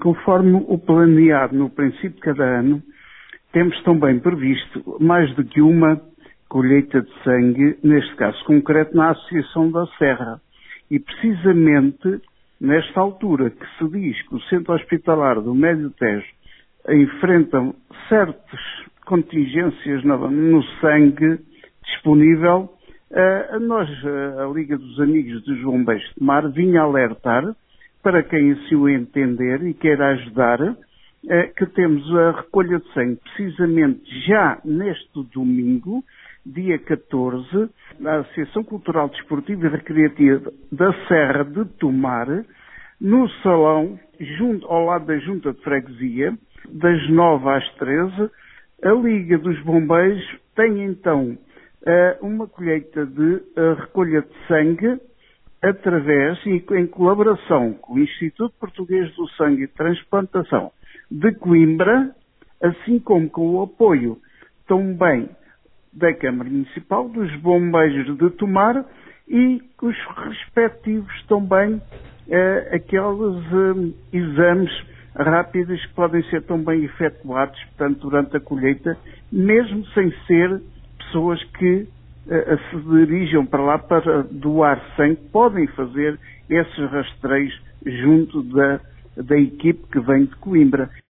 Conforme o planeado no princípio de cada ano, temos também previsto mais do que uma colheita de sangue, neste caso concreto, na Associação da Serra. E precisamente nesta altura que se diz que o Centro Hospitalar do Médio Tejo enfrenta certas contingências no sangue disponível, a Liga dos Amigos dos Bombeiros de Mar vinha alertar, para quem assim o entender e queira ajudar, que temos a recolha de sangue precisamente já neste domingo, dia 14, na Associação Cultural, Desportiva e Recreativa da Serra de Tomar, no salão, ao lado da Junta de Freguesia, das 9 às 13, a Liga dos Bombeiros tem então uma colheita de recolha de sangue através e em colaboração com o Instituto Português do Sangue e Transplantação de Coimbra, assim como com o apoio também da Câmara Municipal, dos Bombeiros de Tomar e os respectivos também aqueles exames rápidos que podem ser também efetuados, portanto, durante a colheita, mesmo sem ser pessoas que se dirijam para lá para doar sangue, podem fazer esses rastreios junto da equipe que vem de Coimbra.